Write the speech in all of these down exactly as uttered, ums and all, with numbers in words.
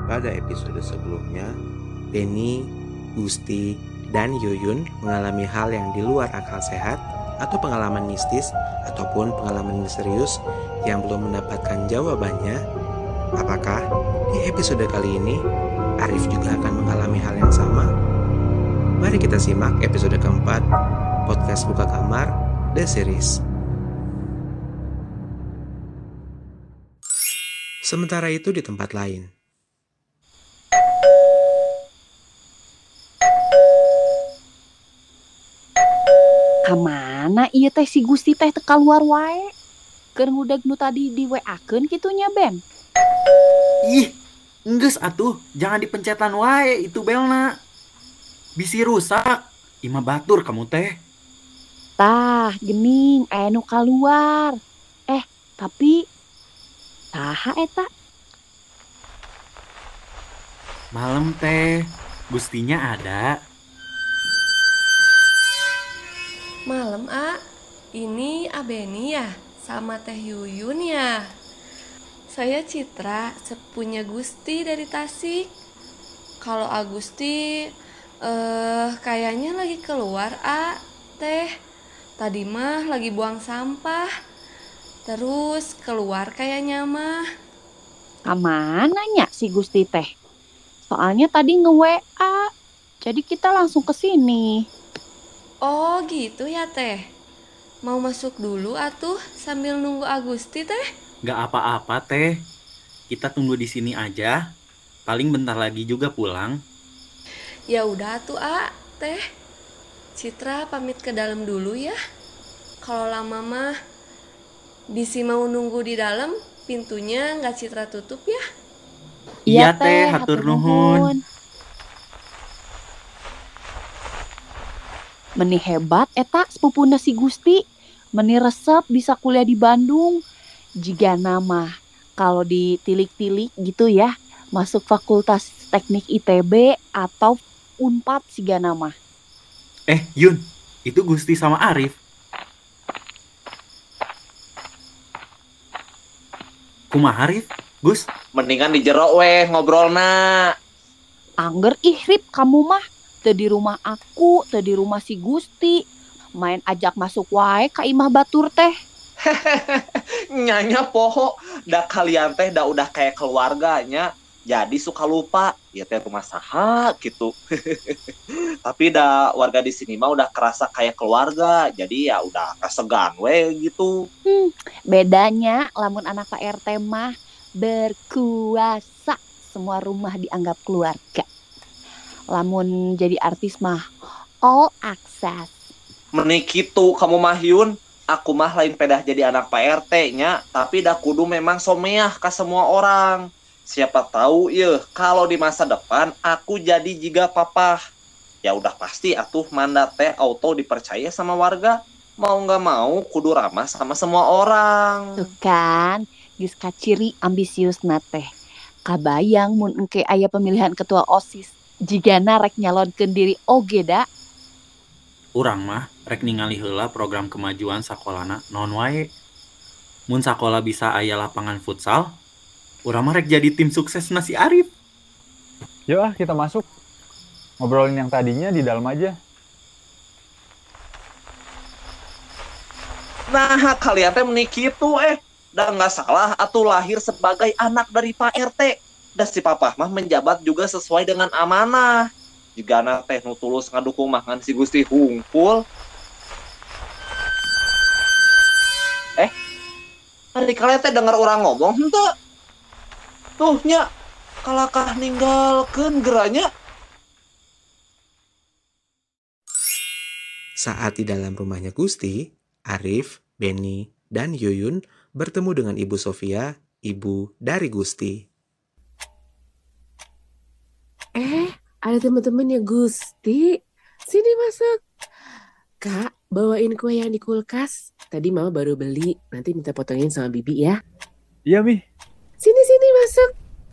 Pada episode sebelumnya, Benny, Gusti, dan Yuyun mengalami hal yang di luar akal sehat atau pengalaman mistis ataupun pengalaman misterius yang belum mendapatkan jawabannya. Apakah di episode kali ini Arif juga akan mengalami hal yang sama? Mari kita simak episode keempat Podcast Buka Kamar The Series. Sementara itu di tempat lain, Kamana ieu teh si Gusti teh teu kaluar wae? Keur ngudeg nu tadi di W A-keun kitunya Ben. Ih, enggeus atuh, jangan dipencetan wae itu belna. Bisi rusak. Ima batur kamu teh. Tah, geuning aya nu kaluar. Eh, tapi saha eta? Malam teh, Gustinya ada. Malam, A. Ini Abeni ya? Sama Teh Yuyun ya? Saya Citra, sepupunya Gusti dari Tasik. Kalau Agusti, eh kayaknya lagi keluar, A. Teh, tadi mah lagi buang sampah. Terus keluar kayaknya mah. Kamana nya si Gusti teh? Soalnya tadi nge-W A. Jadi kita langsung ke sini. Oh gitu ya Teh. Mau masuk dulu atuh sambil nunggu Agusti Teh? Gak apa-apa teh. Kita tunggu di sini aja. Paling bentar lagi juga pulang. Ya udah tuh A, Teh. Citra pamit ke dalam dulu ya. Kalau lama mah Bisi mau nunggu di dalam, pintunya nggak Citra tutup ya. Iya teh, hatur nuhun. Meni hebat eta sepupuna si Gusti. Meni resep bisa kuliah di Bandung. Jiga nama kalau ditilik-tilik gitu ya, masuk Fakultas Teknik I T B atau Unpad siga nama. Eh Yun, itu Gusti sama Arif. Kumaha Arif? Gus? Mendingan di jero weh ngobrolna. Angger ihrip kamu mah. Teu di rumah aku, teu di rumah si Gusti. Main ajak masuk wae ka imah batur teh. Nyanya poho, dah kalian teh dah udah kayak keluarganya. Jadi suka lupa, ya teh rumah saha gitu. Tapi dah warga di sini mah udah kerasa kayak keluarga. Jadi ya udah kasegan we gitu. Hmm, bedanya lamun anak Pak R T mah berkuasa. Semua rumah dianggap keluarga. Lamun jadi artis mah all access. Menik gitu kamu mah Yun. Aku mah lain pedah jadi anak Pak R T-nya, tapi dah kudu memang someah ke semua orang. Siapa tahu ya kalau di masa depan aku jadi jiga papa. Ya udah pasti atuh mandat teh auto dipercaya sama warga. Mau nggak mau kudu ramah sama semua orang. Tuh kan, geus kaciri ambisius teh. Kabayang mun engke aya pemilihan ketua OSIS. Jigana rek nyalonkeun diri oge da. Urang mah rek ningali heula program kemajuan sakolana non wae. Mun sakola bisa aya lapangan futsal, urang mah rek jadi tim sukses nasi Arif. Yuk ah kita masuk. Ngobrolin yang tadinya di dalam aja. Nah kalian teh menik gitu eh. Dah nggak salah atuh lahir sebagai anak dari Pak R T. Dan si papa mah menjabat juga sesuai dengan amanah. Jika anak teh nu tulus ngadukung makan si Gusti hungkul. Eh, hari kalian teh dengar orang ngomong henteu? Tuh nya, kalakah ninggalkeun geranya. saat di dalam rumahnya Gusti, Arif, Benny, dan Yuyun bertemu dengan Ibu Sofia, ibu dari Gusti. Eh, ada teman-temannya Gusti. Sini masuk. Kak, bawain kue yang di kulkas. Tadi mama baru beli. Nanti minta potongin sama bibi ya. Iya, Mi. Sini-sini masuk.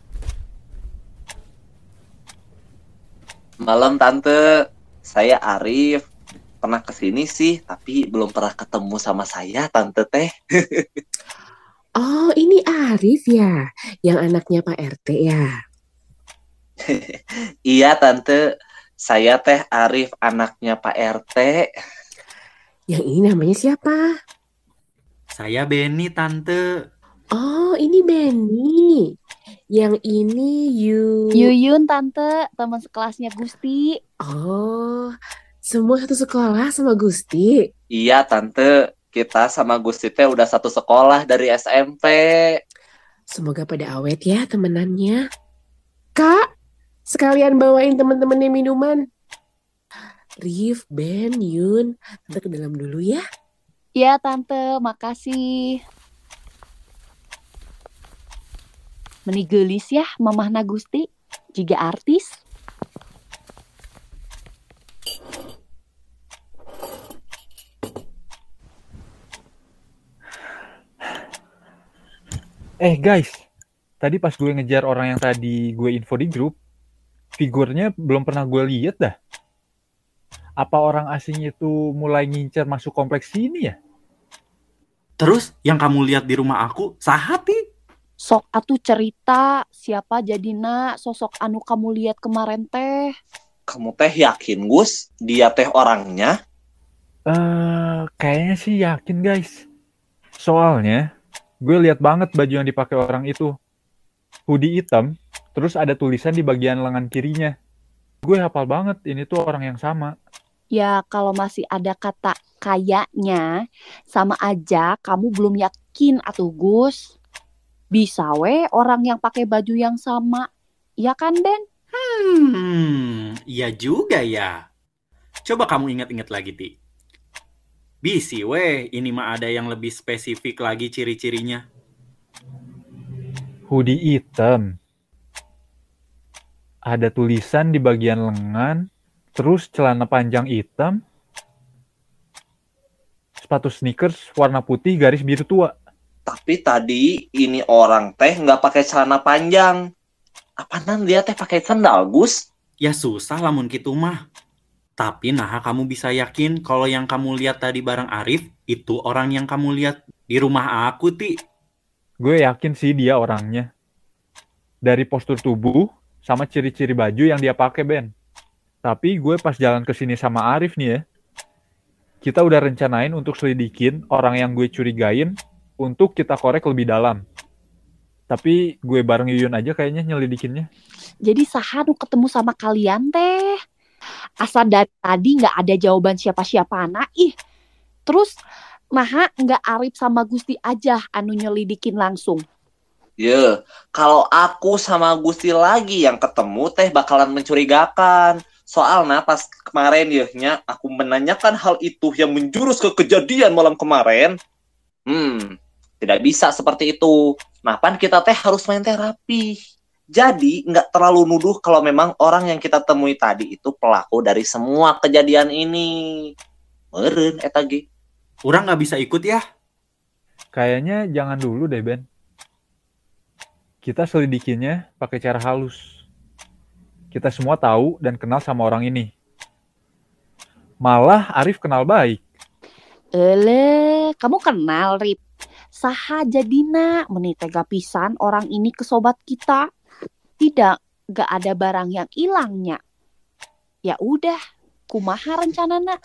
Malam Tante, saya Arif. Pernah kesini sih, tapi belum pernah ketemu sama saya Tante teh. Oh, ini Arif ya, yang anaknya Pak R T ya. Iya tante, saya teh Arif anaknya Pak R T. Yang ini namanya siapa? Saya Benny, Tante. Oh, ini Benny. Yang ini Yu. Yuyun tante, teman sekelasnya Gusti. Oh, semua satu sekolah sama Gusti. Iya tante, kita sama Gusti teh udah satu sekolah dari S M P. Semoga pada awet ya temenannya. Kak, sekalian bawain temen-temennya minuman. Rif, Ben, Yun, tante ke dalam dulu ya. Ya tante, makasih. Menigelis ya mamahna Gusti, jiga artis. Eh guys, tadi pas gue ngejar orang yang tadi gue info di grup, figurnya belum pernah gue lihat dah. Apa orang asing itu mulai ngincer masuk kompleks sini ya? Terus yang kamu lihat di rumah aku, sahati? Sok atuh cerita, siapa jadina sosok anu kamu lihat kemarin teh? Kamu teh yakin Gus, dia teh orangnya? Eh, kayaknya sih yakin guys. Soalnya gue lihat banget baju yang dipakai orang itu. Hoodie hitam, terus ada tulisan di bagian lengan kirinya. Gue hafal banget ini tuh orang yang sama. Ya kalau masih ada kata kayaknya, sama aja kamu belum yakin atuh Gus. Bisa we orang yang pakai baju yang sama, ya kan Ben? Hmm, iya juga ya. Coba kamu ingat-ingat lagi, Ti. Bisi weh, ini mah ada yang lebih spesifik lagi ciri-cirinya. Hoodie hitam. Ada tulisan di bagian lengan, terus celana panjang hitam, sepatu sneakers warna putih garis biru tua. Tapi tadi ini orang teh nggak pakai celana panjang. Apaanan dia teh pakai sandal Gus? Ya susah lamun gitu mah. Tapi nah kamu bisa yakin kalau yang kamu lihat tadi bareng Arif, itu orang yang kamu lihat di rumah aku, Ti. Gue yakin sih dia orangnya. Dari postur tubuh sama ciri-ciri baju yang dia pakai, Ben. Tapi gue pas jalan ke sini sama Arif nih ya, kita udah rencanain untuk selidikin orang yang gue curigain untuk kita korek lebih dalam. Tapi gue bareng Yuyun aja kayaknya nyelidikinnya. Jadi saha nu ketemu sama kalian teh? Asa dari tadi nggak ada jawaban siapa-siapa anak ih. Terus naha nggak Arif sama Gusti aja anu nyelidikin langsung. Ye, kalau aku sama Gusti lagi yang ketemu teh bakalan mencurigakan. Soalnya pas kemarin yehnya aku menanyakan hal itu yang menjurus ke kejadian malam kemarin. Hmm, tidak bisa seperti itu. Nah, pan kita teh harus main terapi. Jadi, nggak terlalu nuduh kalau memang orang yang kita temui tadi itu pelaku dari semua kejadian ini. Meureun eta ge. Urang nggak bisa ikut ya? Kayaknya jangan dulu deh, Ben. Kita selidikinnya pakai cara halus. Kita semua tahu dan kenal sama orang ini. Malah Arif kenal baik. Ele, kamu kenal Rip? Saha jadina meni tega pisan orang ini ke sobat kita. Tidak, gak ada barang yang hilangnya. Ya udah, kumaha rencanana?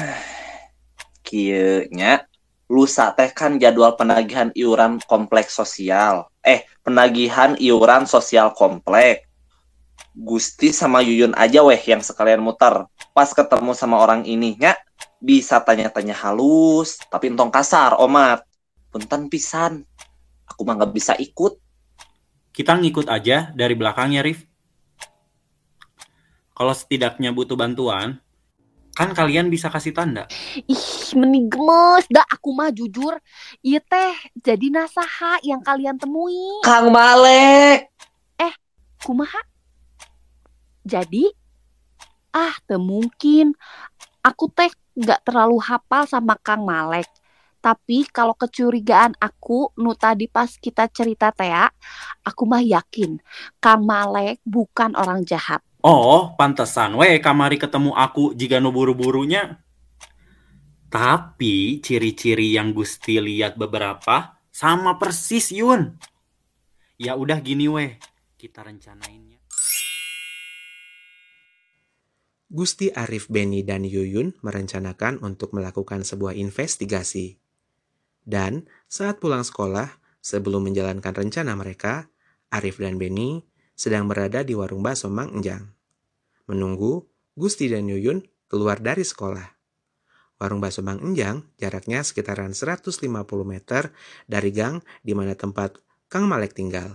Kieu nya, lusa teh kan jadwal penagihan iuran kompleks sosial. Eh, penagihan iuran sosial komplek. Gusti sama Yuyun aja weh yang sekalian muter. Pas ketemu sama orang ini nya, bisa tanya-tanya halus, tapi entong kasar, omat. Punten pisan, aku mah gak bisa ikut. Kita ngikut aja dari belakangnya, Rif. Kalau setidaknya butuh bantuan, kan kalian bisa kasih tanda. Ih, meni gemes dah aku mah jujur. Iya teh, jadi nasaha yang kalian temui. Kang Malek! Eh, kumaha? Jadi, ah, teu mungkin. Aku teh gak terlalu hafal sama Kang Malek. Tapi kalau kecurigaan aku, nu tadi pas kita cerita teh, aku mah yakin Kang Malek bukan orang jahat. Oh, pantesan we kamari ketemu aku jika nu buru-burunya. Tapi ciri-ciri yang Gusti lihat beberapa sama persis Yun. Ya udah gini weh, kita rencanainnya. Gusti, Arif, Beni, dan Yuyun merencanakan untuk melakukan sebuah investigasi. Dan saat pulang sekolah, sebelum menjalankan rencana mereka, Arif dan Beni sedang berada di warung bakso Mang Enjang, menunggu Gusti dan Yuyun keluar dari sekolah. Warung bakso Mang Enjang jaraknya sekitaran seratus lima puluh meter dari gang di mana tempat Kang Malek tinggal.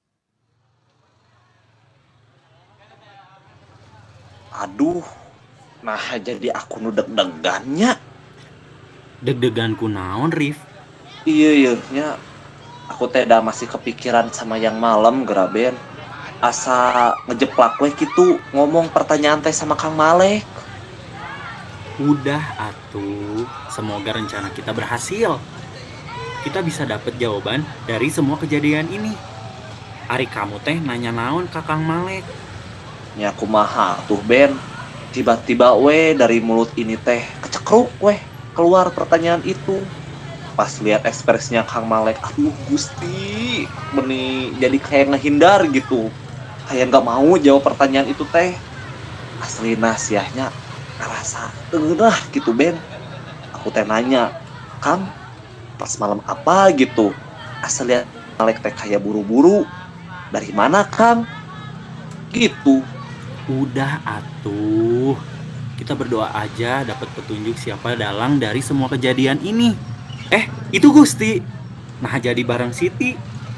Aduh, nah jadi aku nu deg-degannya. Deg-deganku naon, Rif? Iya iya nya, aku teh dah masih kepikiran sama yang malam Graben. Asa ngejeplak we gitu ngomong pertanyaan teh sama Kang Malek. Udah atuh, semoga rencana kita berhasil. Kita bisa dapat jawaban dari semua kejadian ini. Ari kamu teh nanya naon ke Kang Malek? Nya kumaha tuh Ben, tiba-tiba we dari mulut ini teh kecekruk weh keluar pertanyaan itu. Pas lihat ekspresinya Kang Malek, aduh Gusti, meni jadi kayak ngehindar gitu, kayak nggak mau jawab pertanyaan itu teh. Asli nasiahnya ngerasa enggak gitu Ben. Aku teh nanya, Kang, pas malam apa gitu? Asal lihat Malek teh kayak buru-buru. Dari mana Kang? Gitu. Udah atuh, kita berdoa aja dapat petunjuk siapa dalang dari semua kejadian ini. Eh, itu Gusti. Nah jadi bareng Siti.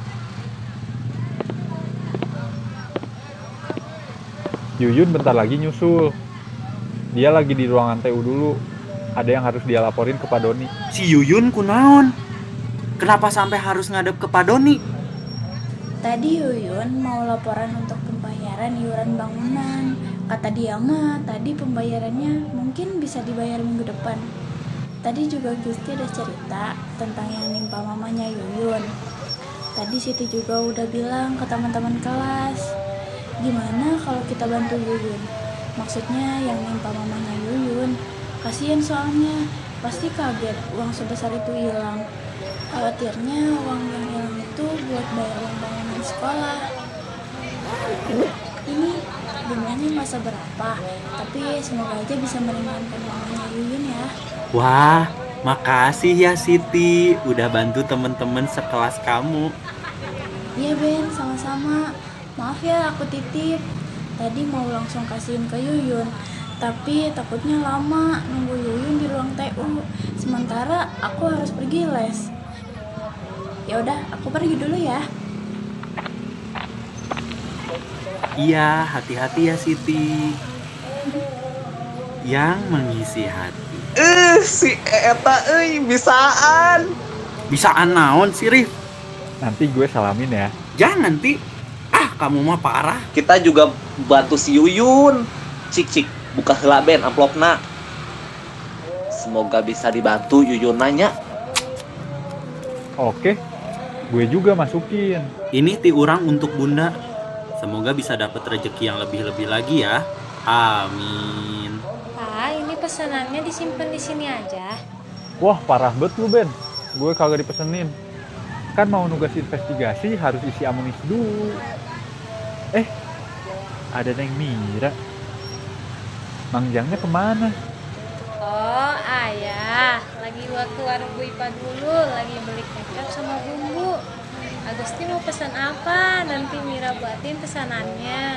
Yuyun bentar lagi nyusul. Dia lagi di ruangan T U dulu. Ada yang harus dia laporin ke Pak Doni. Si Yuyun kunaon? Kenapa sampai harus ngadep ke Pak Doni? Tadi Yuyun mau laporan untuk pembayaran iuran bangunan. Kata dia mah tadi pembayarannya mungkin bisa dibayar minggu depan. Tadi juga Gusti ada cerita tentang yang nimpa mamanya Yuyun. Tadi Siti juga udah bilang ke teman-teman kelas, gimana kalau kita bantu Yuyun? Maksudnya yang nimpa mamanya Yuyun. Kasian soalnya, pasti kaget uang sebesar itu hilang. Khawatirnya uang yang hilang itu buat bayar uang bangunan sekolah. Ini bunganya masa berapa, tapi semoga aja bisa meringankan mamanya Yuyun ya. Wah, makasih ya Siti, udah bantu temen-temen sekelas kamu. Iya Ben, sama-sama. Maaf ya aku titip. Tadi mau langsung kasihin ke Yuyun, tapi takutnya lama nunggu Yuyun di ruang T U. Sementara aku harus pergi les. Ya udah, aku pergi dulu ya. Iya, hati-hati ya Siti. Yang mengisi hati. Eh, si Eta euy bisaan. Bisaan naon sih, Rif? Nanti gue salamin ya. Jangan, Ti. Ah, kamu mah parah. Kita juga bantu si Yuyun. Cik cik, buka heula Ben amplopna. Semoga bisa dibantu Yuyun nanya. Oke, gue juga masukin. Ini ti urang untuk Bunda. Semoga bisa dapat rezeki yang lebih-lebih lagi ya. Amin. Pak, ini pesanannya disimpan di sini aja. Wah, parah bet lu Ben. Gue kagak dipesenin. Kan mau nugas investigasi harus isi amunisi dulu. Eh, ada Neng Mira. Mangjangnya kemana? Oh, ayah. Lagi waktu warung Bu Ipa dulu, lagi beli kecap sama bumbu. Agusti mau pesan apa? Nanti Mira buatin pesanannya.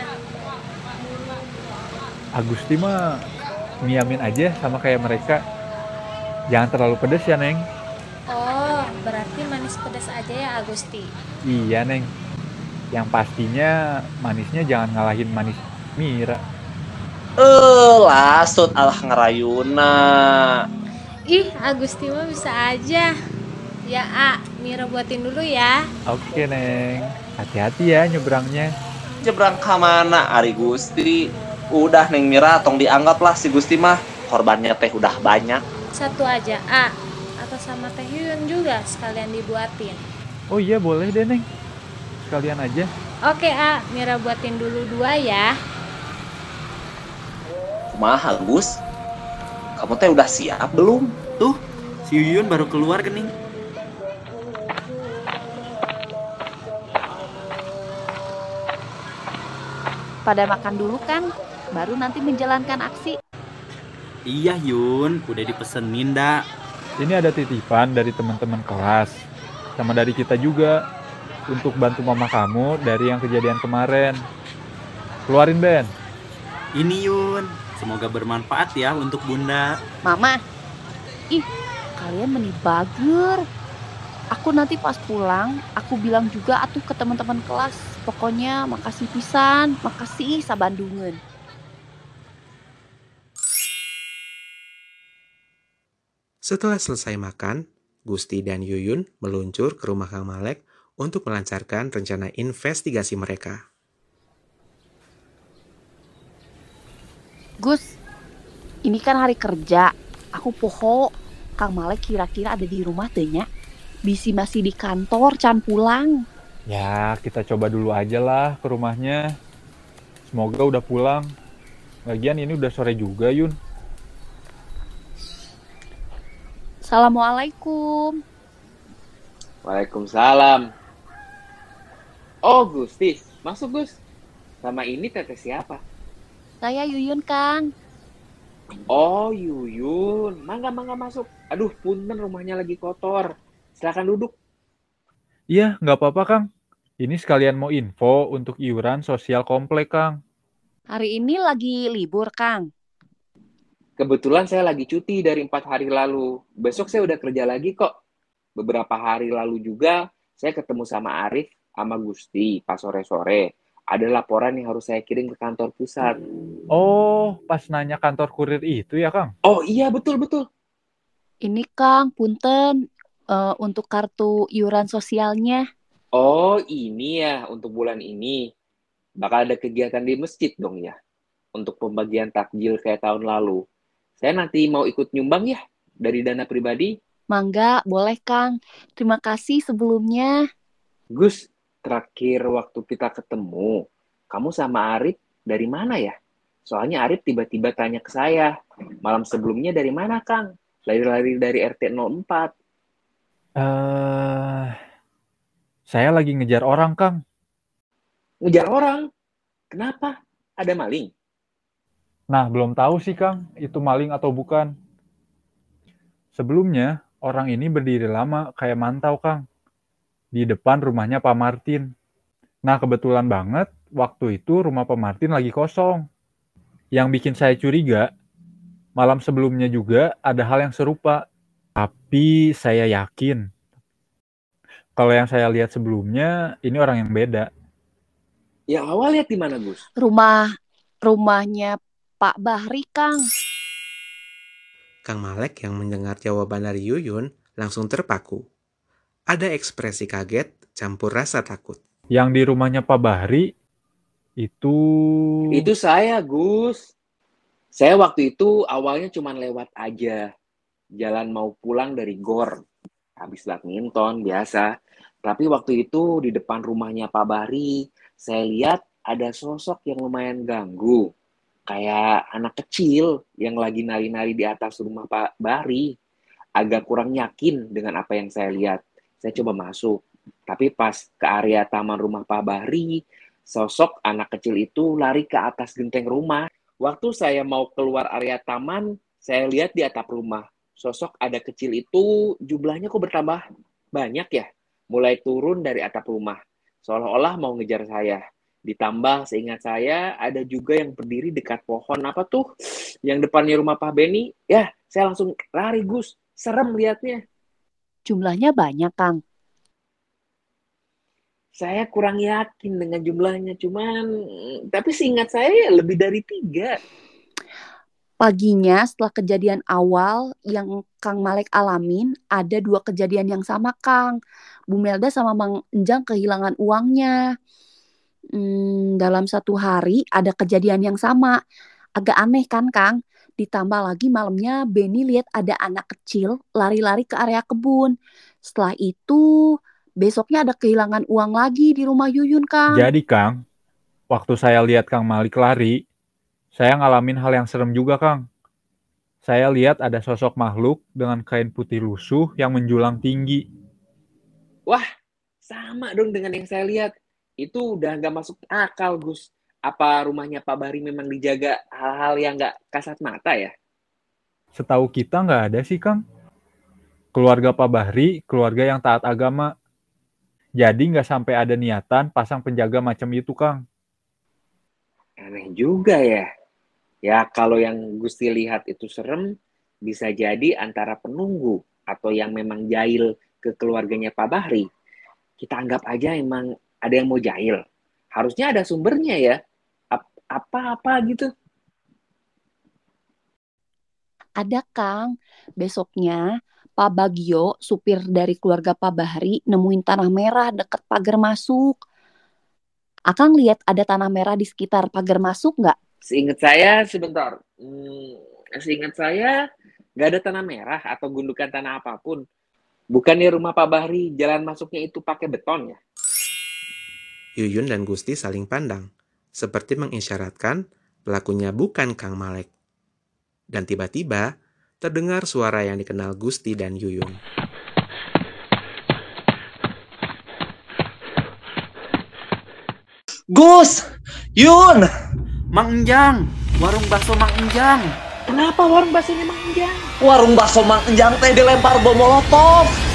Agusti mah miamin aja sama kayak mereka. Jangan terlalu pedes ya, Neng. Oh, berarti manis pedas aja ya Agusti. Iya, Neng. Yang pastinya manisnya jangan ngalahin manis Mira. Eh, lasut alah ngerayuna. Ih, Agusti mah bisa aja. Ya, A, Mira buatin dulu ya. Oke, Neng. Hati-hati ya nyebrangnya. Nyebrang ke mana Ari Gusti? Udah Neng Mira tong dianggap lah si Gusti mah. Korbannya teh udah banyak. Satu aja, A. Atau sama Teh Yuyun juga sekalian dibuatin. Oh iya, boleh deh, Neng. Sekalian aja. Oke, A. Mira buatin dulu dua ya. Kumaha Gus? Kamu teh udah siap belum? Tuh, si Yuyun baru keluar gening. Pada makan dulu kan? baru nanti menjalankan aksi. Iya Yun, udah dipesenin dak. Ini ada titipan dari teman-teman kelas, sama dari kita juga, untuk bantu mama kamu dari yang kejadian kemarin. Keluarin Ben. Ini Yun, semoga bermanfaat ya untuk Bunda. Mama, ih kalian meni bager. Aku nanti pas pulang, aku bilang juga atuh ke teman-teman kelas. Pokoknya makasih pisan, makasih sabandungan. Setelah selesai makan, Gusti dan Yuyun meluncur ke rumah Kang Malek untuk melancarkan rencana investigasi mereka. Gus, ini kan hari kerja. Aku poho, Kang Malek kira-kira ada di rumah teh nya? Bisi masih di kantor, can pulang. Ya, kita coba dulu aja lah ke rumahnya. Semoga udah pulang. Lagian ini udah sore juga, Yun. Assalamualaikum. Waalaikumsalam. Oh, Gusti. Masuk, Gus. Sama ini teteh siapa? Saya Yuyun, Kang. Oh, Yuyun. Mangga, mangga masuk. Aduh, punten rumahnya lagi kotor. Silakan duduk. Iya, nggak apa-apa, Kang. Ini sekalian mau info untuk iuran sosial komplek, Kang. Hari ini lagi libur, Kang. Kebetulan saya lagi cuti dari empat hari lalu. Besok saya udah kerja lagi kok. Beberapa hari lalu juga saya ketemu sama Arif sama Gusti pas sore-sore. Ada laporan yang harus saya kirim ke kantor pusat. Oh, pas nanya kantor kurir itu ya, Kang? Oh iya, betul-betul. Ini, Kang, punten. Uh, untuk kartu iuran sosialnya. Oh, ini ya untuk bulan ini. Bakal ada kegiatan di masjid dong ya. Untuk pembagian takjil kayak tahun lalu. Saya nanti mau ikut nyumbang ya, dari dana pribadi. Mangga, boleh Kang. Terima kasih sebelumnya. Gus, terakhir waktu kita ketemu, kamu sama Arif dari mana ya? Soalnya Arif tiba-tiba tanya ke saya, malam sebelumnya dari mana Kang? Lari-lari dari R T nol empat. Uh, saya lagi ngejar orang, Kang. Ngejar orang? Kenapa? Ada maling? Nah, belum tahu sih, Kang, itu maling atau bukan. Sebelumnya, orang ini berdiri lama kayak mantau, Kang. Di depan rumahnya Pak Martin. Nah, kebetulan banget, waktu itu rumah Pak Martin lagi kosong. Yang bikin saya curiga, malam sebelumnya juga ada hal yang serupa. Tapi saya yakin, kalau yang saya lihat sebelumnya, ini orang yang beda. Yang awal lihat di mana, Gus? Rumah, rumahnya Pak Bahri, Kang. Kang Malek yang mendengar jawaban dari Yuyun langsung terpaku. Ada ekspresi kaget campur rasa takut. Yang di rumahnya Pak Bahri, itu... Itu saya, Gus. Saya waktu itu awalnya cuma lewat aja. Jalan mau pulang dari gor. Habis badminton, biasa. Tapi waktu itu di depan rumahnya Pak Bahri, saya lihat ada sosok yang lumayan ganggu. Kayak anak kecil yang lagi nari-nari di atas rumah Pak Bahri. Agak kurang yakin dengan apa yang saya lihat. Saya coba masuk. Tapi pas ke area taman rumah Pak Bahri, sosok anak kecil itu lari ke atas genteng rumah. Waktu saya mau keluar area taman, saya lihat di atap rumah. Sosok ada kecil itu jumlahnya kok bertambah banyak ya. Mulai turun dari atap rumah. Seolah-olah mau ngejar saya. Ditambah seingat saya ada juga yang berdiri dekat pohon apa tuh yang depannya rumah Pak Beni. Ya, saya langsung lari, Gus. Serem liatnya. Jumlahnya banyak, Kang. Saya kurang yakin dengan jumlahnya. Cuman, tapi seingat saya lebih dari tiga. Paginya setelah kejadian awal yang Kang Malek alamin, ada dua kejadian yang sama, Kang. Bu Melda sama Mang Enjang kehilangan uangnya. Hmm, dalam satu hari ada kejadian yang sama. Agak aneh kan, Kang? Ditambah lagi malamnya Beni lihat ada anak kecil lari-lari ke area kebun. Setelah itu, besoknya ada kehilangan uang lagi di rumah Yuyun, Kang. Jadi, Kang, waktu saya lihat Kang Malik lari, saya ngalamin hal yang serem juga, Kang. Saya lihat ada sosok makhluk dengan kain putih lusuh yang menjulang tinggi. Wah, sama dong dengan yang saya lihat. Itu udah nggak masuk akal, Gus. Apa rumahnya Pak Bahri memang dijaga hal-hal yang nggak kasat mata ya? Setahu kita nggak ada sih, Kang. Keluarga Pak Bahri, keluarga yang taat agama. Jadi nggak sampai ada niatan pasang penjaga macam itu, Kang. Aneh juga ya. Ya kalau yang Gusti lihat itu serem, bisa jadi antara penunggu atau yang memang jahil ke keluarganya Pak Bahri. Kita anggap aja emang ada yang mau jahil. Harusnya ada sumbernya ya. Apa-apa gitu. Ada, Kang. Besoknya Pak Bagio, supir dari keluarga Pak Bahri, nemuin tanah merah deket pagar masuk. Akang lihat ada tanah merah di sekitar pagar masuk nggak? Seingat saya, sebentar. Hmm, seingat saya, nggak ada tanah merah atau gundukan tanah apapun. Bukannya rumah Pak Bahri, jalan masuknya itu pakai beton ya? Yuyun dan Gusti saling pandang, seperti mengisyaratkan pelakunya bukan Kang Malek. Dan tiba-tiba, terdengar suara yang dikenal Gusti dan Yuyun. Gus! Yun! Mang Enjang, warung bakso Mang Enjang. Kenapa warung baksonya Mang Enjang? Warung bakso Mang Enjang teh dilempar bom molotov.